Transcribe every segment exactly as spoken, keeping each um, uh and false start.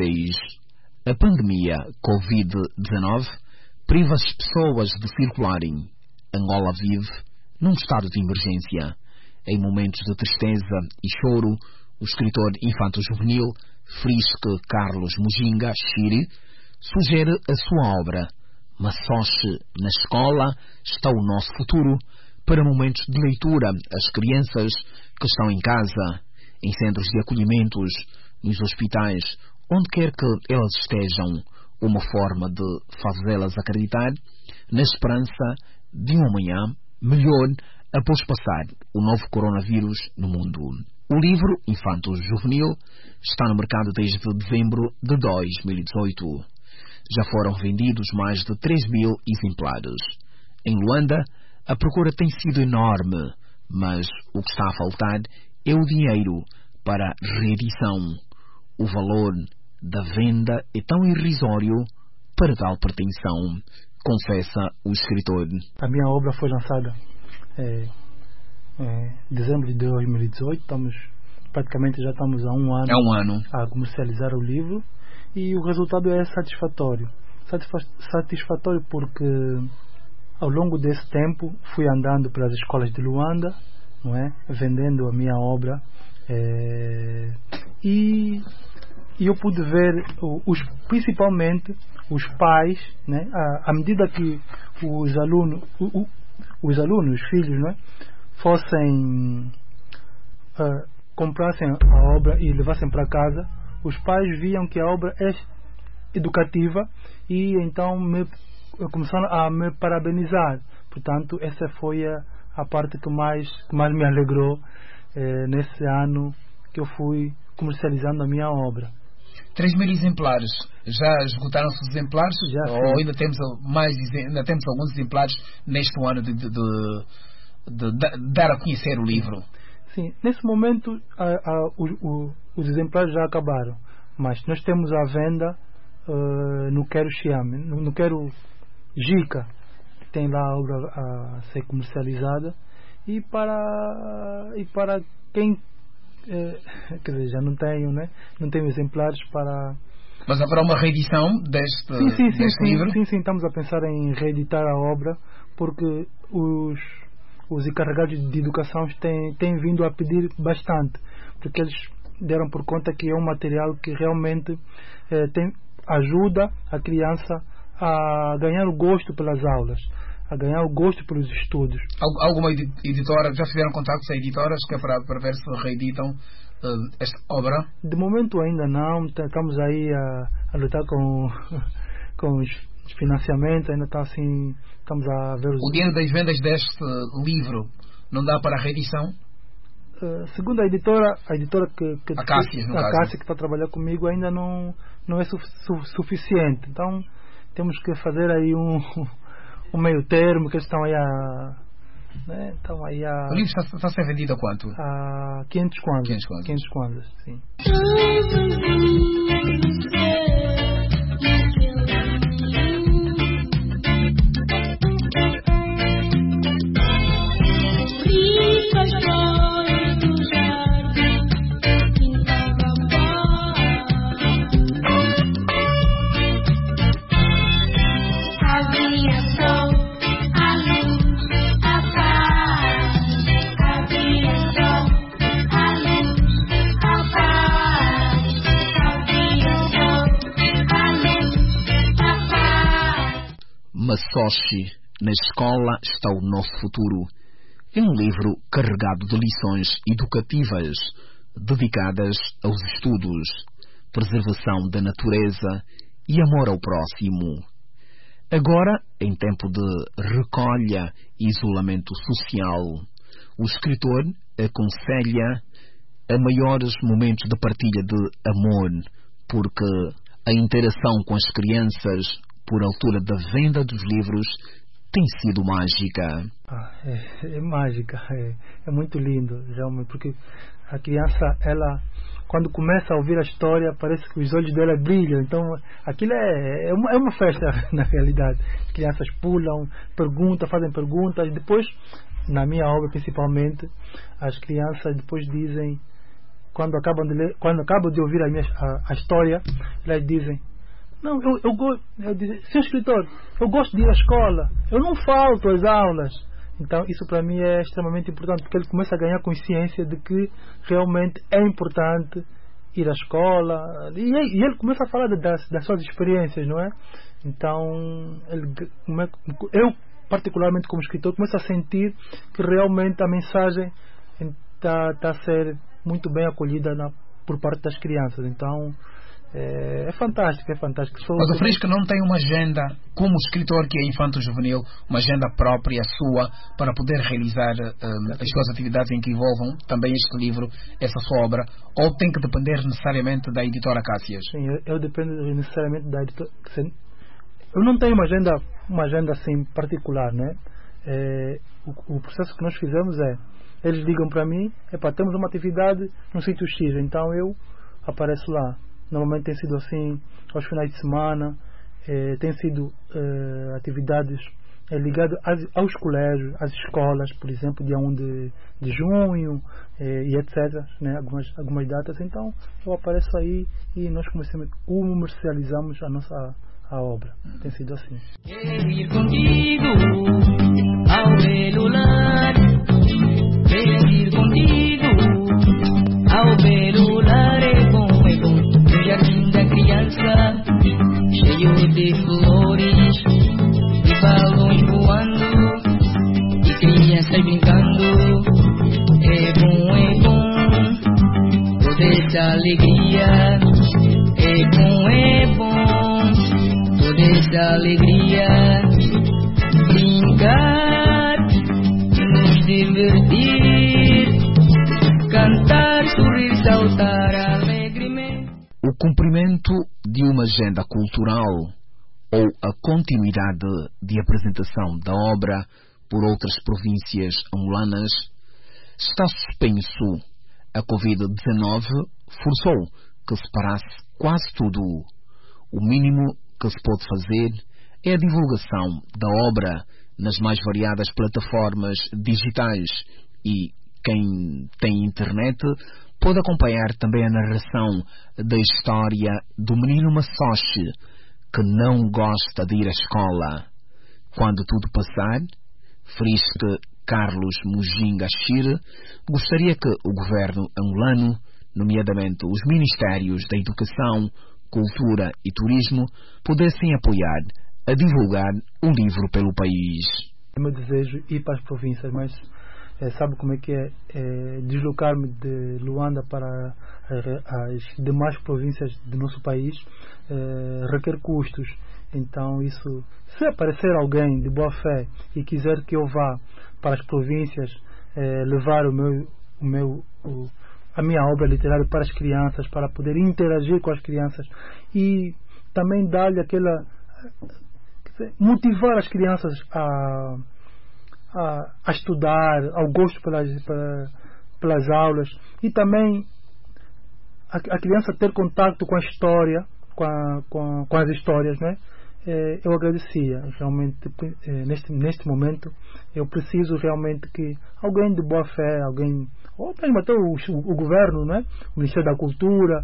seis. A pandemia covid dezenove priva as pessoas de circularem. Angola vive num estado de emergência. Em momentos de tristeza e choro, o escritor infanto-juvenil Frisque Carlos Mujinga Shiri sugere a sua obra Massoche na Escola está o Nosso Futuro, para momentos de leitura às crianças que estão em casa, em centros de acolhimentos, nos hospitais, onde quer que elas estejam, uma forma de fazê-las acreditar na esperança de um amanhã melhor após passar o novo coronavírus no mundo. O livro infanto-juvenil está no mercado desde dezembro de dois mil e dezoito. Já foram vendidos mais de três mil exemplares. Em Luanda, a procura tem sido enorme, mas o que está a faltar é o dinheiro para a reedição. O valor da venda é tão irrisório para tal pretensão, confessa o escritor. A minha obra foi lançada é, é, em dezembro de dois mil e dezoito. Estamos, praticamente já estamos há um ano, há um ano a comercializar o livro e o resultado é satisfatório. Satisfa satisfatório porque ao longo desse tempo fui andando pelas escolas de Luanda, não é? Vendendo a minha obra é, e, e eu pude ver os, principalmente os pais, né? à, à medida que os alunos, o, o, os alunos, os filhos, não é? fossem uh, comprassem a obra e levassem para casa, os pais viam que a obra é educativa e então me, começaram a me parabenizar. Portanto, essa foi a, a parte que mais, que mais me alegrou eh, nesse ano que eu fui comercializando a minha obra. três mil exemplares. Já esgotaram-se os exemplares? Já, ou ainda temos, mais, ainda temos alguns exemplares neste ano de, de, de, de, de dar a conhecer o livro? Sim, nesse momento a, a, o, o, os exemplares já acabaram, mas nós temos a venda uh, no Quero Xiame, no, no Quero Jica, que tem lá a obra a ser comercializada, e para, e para quem eh, quer dizer, já não tenho, né? não tenho exemplares para... Mas haverá uma reedição deste, sim, sim, sim, deste sim, livro? Sim, sim, estamos a pensar em reeditar a obra, porque os, os encarregados de educação têm, têm vindo a pedir bastante, porque eles deram por conta que é um material que realmente eh, tem, ajuda a criança a ganhar o gosto pelas aulas, a ganhar o gosto pelos estudos. Alguma editora, já fizeram contato com as editoras que é para, para ver se reeditam uh, esta obra? De momento ainda não, estamos aí a, a lutar com, com os financiamentos, ainda está assim, estamos a ver os... O dinheiro das vendas deste livro não dá para a reedição? Uh, segundo a editora, a editora que, que, a Cássia, que, a Cássia que está a trabalhar comigo ainda não, não é su, su, suficiente, então temos que fazer aí um, um meio termo, que eles estão aí a, né, estão aí a... O livro está, está a ser vendido a quanto? A quinhentos kwanzas. quinhentos kwanzas, sim. Massoche na Escola está o Nosso Futuro. É um livro carregado de lições educativas dedicadas aos estudos, preservação da natureza e amor ao próximo. Agora, em tempo de recolha e isolamento social, o escritor aconselha a maiores momentos de partilha de amor, porque a interação com as crianças por altura da venda dos livros tem sido mágica. Ah, é, é mágica, é, é muito lindo, realmente, porque a criança, ela, quando começa a ouvir a história, parece que os olhos dela brilham, então aquilo é, é, uma, é uma festa na realidade. As crianças pulam, perguntam, fazem perguntas, depois, na minha obra principalmente, as crianças depois dizem quando acabam de ler, quando acabam de ouvir a minha a, a história, elas dizem: não, eu, eu gosto, eu digo, senhor escritor, eu gosto de ir à escola, eu não falto às aulas. Então isso para mim é extremamente importante, porque ele começa a ganhar consciência de que realmente é importante ir à escola, e, e ele começa a falar de, das, das suas experiências, não é? Então ele, eu particularmente como escritor começo a sentir que realmente a mensagem está tá a ser muito bem acolhida na, por parte das crianças. Então é, é fantástico, é fantástico. Mas o Frisco não tem uma agenda, como escritor que é infanto-juvenil, uma agenda própria sua para poder realizar um, as suas atividades em que envolvam também este livro, essa sua obra, ou tem que depender necessariamente da editora Cássias? Sim, eu, eu dependo necessariamente da editora. Eu não tenho uma agenda, uma agenda assim particular, né? É, o, o processo que nós fizemos é, eles ligam para mim, epá, temos uma atividade no sítio X, então eu apareço lá. Normalmente tem sido assim aos finais de semana, eh, tem sido eh, atividades eh, ligadas às, aos colégios, às escolas, por exemplo, dia um de, de junho eh, e etcétera, né, algumas, algumas datas. Então eu apareço aí e nós começamos, comercializamos a nossa a obra. Tem sido assim. Ir contigo ao belo lar, ir contigo ao belo lar, é bom, é bom. O jardim da criança, cheio de flores e balões voando e crianças brincando. É bom, é bom, toda essa alegria. É bom, é bom, toda essa alegria. Brincar, nos divertir, cantar, sorrir, saltar alegremente. O cumprimento de uma agenda cultural ou a continuidade de apresentação da obra por outras províncias angolanas está suspenso. A covid dezenove forçou que se parasse quase tudo. O mínimo que se pode fazer é a divulgação da obra nas mais variadas plataformas digitais e quem tem internet pode acompanhar também a narração da história do menino Massoche, que não gosta de ir à escola. Quando tudo passar, Frisco Carlos Mujinga Shire gostaria que o governo angolano, nomeadamente os Ministérios da Educação, Cultura e Turismo, pudessem apoiar a divulgar o livro pelo país. É meu desejo ir para as províncias, mas É, sabe como é que é, é deslocar-me de Luanda para as demais províncias do nosso país é, requer custos. Então isso, se aparecer alguém de boa fé e quiser que eu vá para as províncias é, levar o meu, o meu, o, a minha obra literária para as crianças, para poder interagir com as crianças e também dar-lhe aquela, motivar as crianças a A, a estudar, ao gosto pelas, pelas, pelas aulas e também a, a criança ter contato com a história, com, a, com, com as histórias, né? É, eu agradecia realmente é, neste, neste momento. Eu preciso realmente que alguém de boa fé, alguém, ou mesmo até o, o, o governo, né? O Ministério da Cultura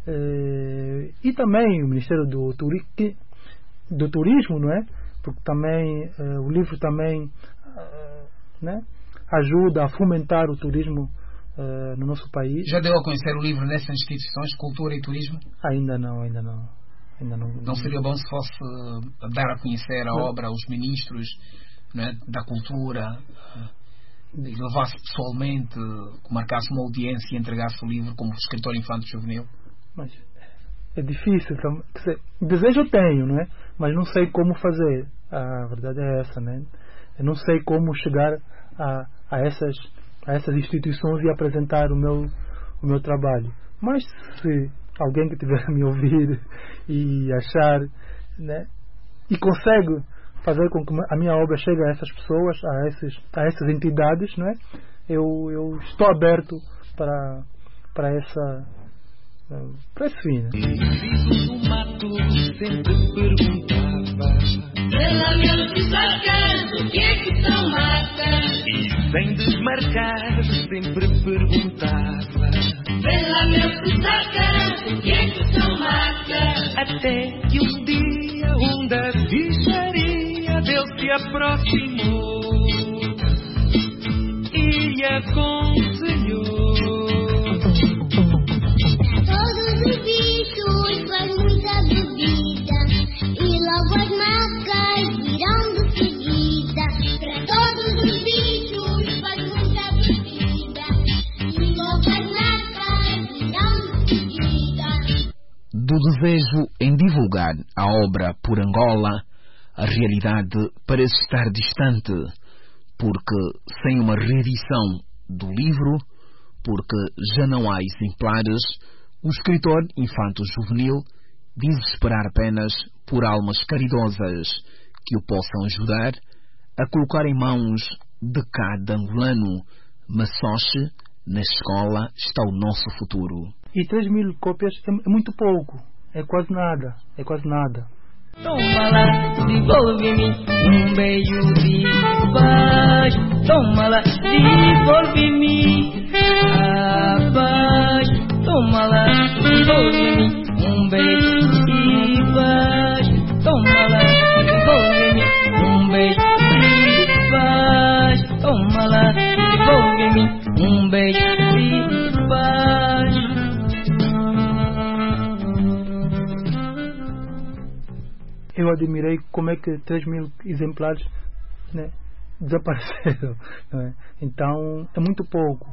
é, e também o Ministério do, turi, do Turismo, não é? Porque também é, o livro também né, ajuda a fomentar o turismo uh, no nosso país. Já deu a conhecer o livro nessas instituições, Cultura e Turismo? Ainda não, ainda não. Ainda não, não seria bom se fosse uh, dar a conhecer a não. obra aos ministros, né, da cultura, uh, e levasse pessoalmente, uh, marcasse uma audiência e entregasse o livro como escritor infanto-juvenil? Mas é difícil. Dizer, desejo eu tenho, não é? Mas não sei como fazer. A verdade é essa, né? Eu não sei como chegar a, a, essas, a essas instituições e apresentar o meu, o meu trabalho. Mas se alguém que estiver a me ouvir e achar, né, e consegue fazer com que a minha obra chegue a essas pessoas, a, esses, a essas entidades, não é? eu, eu estou aberto para, para, essa, para esse fim. Né? Pela mente sacando, o que é que tão mata? E sem desmarcar, sempre perguntava. Pela Até que um dia um da bicharia dele se aproximou e aconselhou. Todos os bichos fazem muita bebida e logo as macas virão de seguida. Para todos os bichos fazem muita bebida e logo as macas virão de seguida. Do desejo em divulgar a obra por Angola, a realidade parece estar distante, porque sem uma reedição do livro, porque já não há exemplares, o escritor infanto-juvenil diz esperar apenas por almas caridosas que o possam ajudar a colocar em mãos de cada angolano. Massoche, na escola está o nosso futuro. E três mil cópias é, é muito pouco, é quase nada, é quase nada. Toma lá, devolve-me um beijo de paz. Toma lá, devolve-me a paz. Toma lá, devolve-me um beijo de paz. Toma lá, devolve-me um beijo de paz. Toma lá, devolve-me um beijo de paz. Eu admirei como é que três mil exemplares, né, desapareceram. Não é? Então, é muito pouco.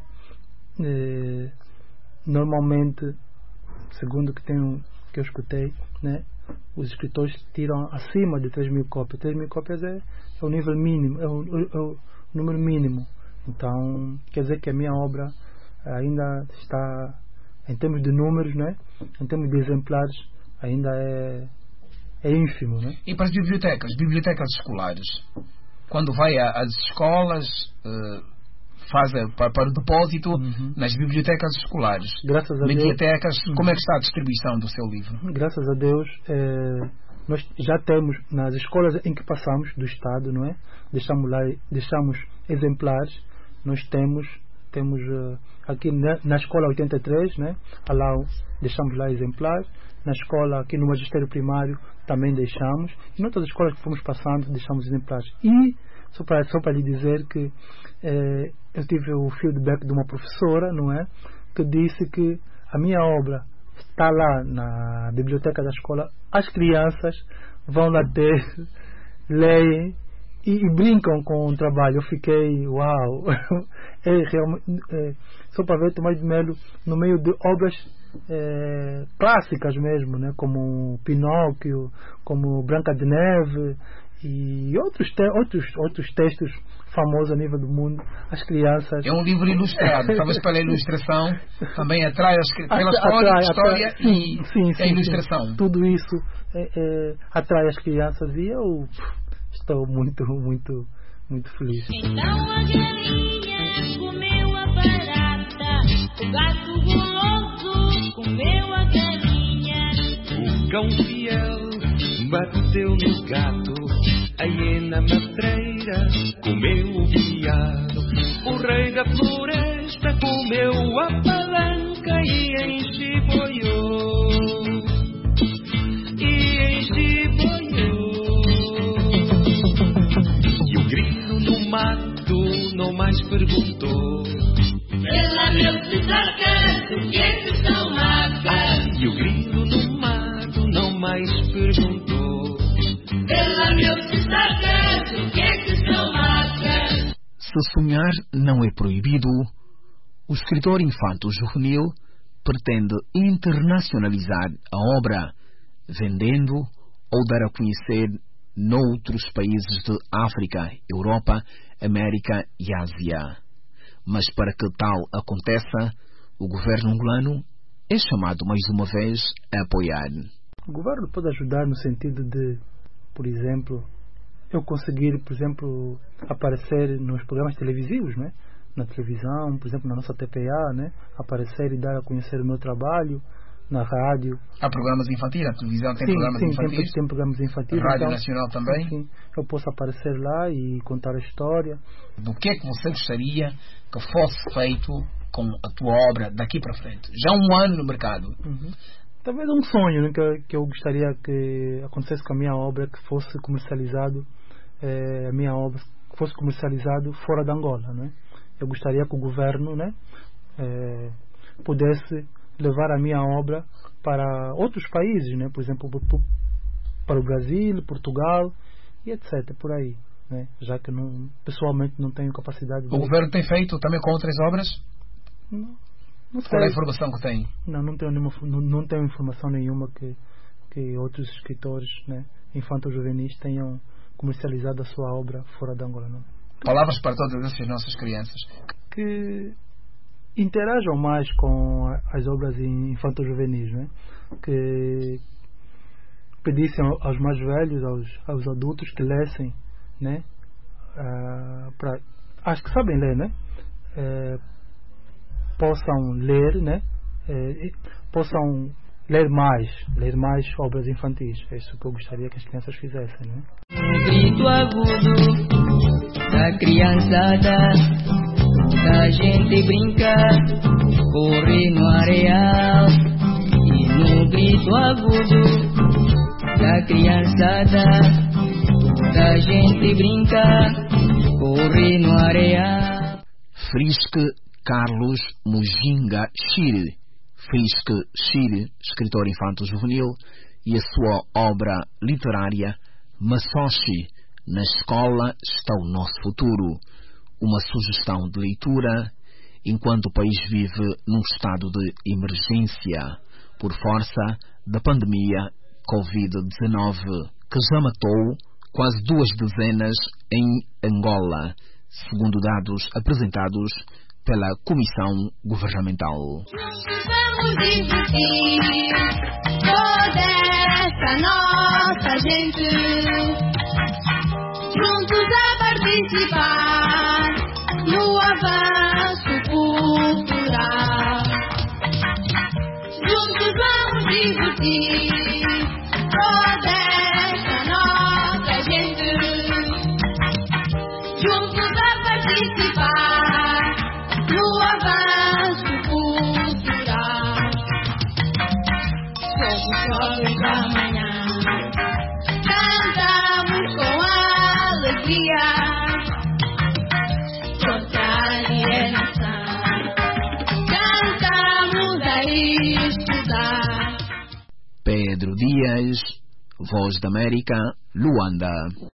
É, normalmente, segundo o que, tenho, que eu escutei, né, os escritores tiram acima de três mil cópias. três mil cópias é, é o nível mínimo, é o, é o número mínimo. Então, quer dizer que a minha obra ainda está, em termos de números, né, em termos de exemplares, ainda é... é ínfimo, né? E para as bibliotecas, bibliotecas escolares, quando vai às escolas, uh, faz a, para, para o depósito, uhum, nas bibliotecas escolares, graças a mediatecas, Deus, como é que está a distribuição do seu livro? Graças a Deus, é, nós já temos nas escolas em que passamos do Estado, não é? Deixamos lá, deixamos exemplares. Nós temos, temos uh, aqui na, na escola oitenta e três, né? Lá deixamos lá exemplares. Na escola, aqui no magistério primário, também deixamos. E em outras escolas que fomos passando, deixamos exemplares. E, só para, só para lhe dizer que eh, eu tive o feedback de uma professora, não é? Que disse que a minha obra está lá na biblioteca da escola. As crianças vão lá ter, leem e, e brincam com o trabalho. Eu fiquei, uau! É realmente, é, só para ver Tomás de Melo no meio de obras É, clássicas mesmo, né? Como Pinóquio, como Branca de Neve e outros, te outros, outros textos famosos a nível do mundo. As crianças... É um livro ilustrado, talvez pela ilustração também atrai as, pela história, atrai, história atrai, e sim, sim, a ilustração. Sim. Tudo isso é, é, atrai as crianças e eu estou muito, muito, muito feliz. Então a galinha comeu a barata, o gato guloso comeu a galinha. O cão fiel bateu no gato, a hiena matreira comeu o veado. O rei da floresta comeu a palanca e enchiboiou, e enchiboiou. E o grilo no mato não mais perguntou: Pela meu sarcasmo, o que é que são macas? E o grilo no mato não mais perguntou: Pela meu sarcasmo, o que é que são macas? Se sonhar não é proibido, o escritor infanto-juvenil pretende internacionalizar a obra, vendendo ou dar a conhecer noutros países de África, Europa, América e Ásia. Mas para que tal aconteça, o governo angolano é chamado mais uma vez a apoiar. O governo pode ajudar no sentido de, por exemplo, eu conseguir, por exemplo, aparecer nos programas televisivos, né? Na televisão, por exemplo, na nossa T P A, né? Aparecer e dar a conhecer o meu trabalho, na rádio. Há programas infantis, a televisão tem sim, programas sim, infantis? Tem, tem programas infantis. A Rádio então, Nacional também? Sim, eu posso aparecer lá e contar a história. Do que é que você gostaria que fosse feito com a tua obra daqui para frente? Já há um ano no mercado. Uhum. talvez um sonho, né, que, que eu gostaria que acontecesse com a minha obra, que fosse comercializado, é, a minha obra fosse comercializado fora da Angola, né? Eu gostaria que o governo, né, é, pudesse levar a minha obra para outros países, né? Por exemplo, para o Brasil, Portugal e etcétera. Por aí, né? Já que não, pessoalmente não tenho capacidade de... O governo tem feito também com outras obras? Não, não sei. Qual é a informação que tem? Não, não tenho, nenhuma, não, não tenho informação nenhuma que, que outros escritores, né, infanto-juvenis tenham comercializado a sua obra fora da Angola. Não. Palavras para todas essas nossas crianças. Que interajam mais com as obras infanto-juvenis, né? Que pedissem aos mais velhos, aos, aos adultos que lessem, né? Uh, pra, acho que sabem ler, né? Uh, possam ler, né? Uh, possam ler mais, ler mais obras infantis. É isso que eu gostaria que as crianças fizessem, né? Um grito agudo da criançada, da gente brinca, corre no areal. E no grito agudo da criançada, da gente brinca, corre no areal. Frisque Carlos Mujinga Chile. Frisque Chile, escritor infanto-juvenil, e a sua obra literária Masoshi, Na Escola Está o Nosso Futuro, uma sugestão de leitura enquanto o país vive num estado de emergência por força da pandemia covid dezenove, que já matou quase duas dezenas em Angola, segundo dados apresentados pela Comissão Governamental. Vamos divertir toda essa nossa gente, juntos a participar no avanço cultural. Juntos vamos divertir toda essa nossa gente, juntos a participar no avanço cultural. Somos jovens da manhã, cantamos com alegria contra a alienação, cantamos a estudar. Pedro Dias, Voz da América, Luanda.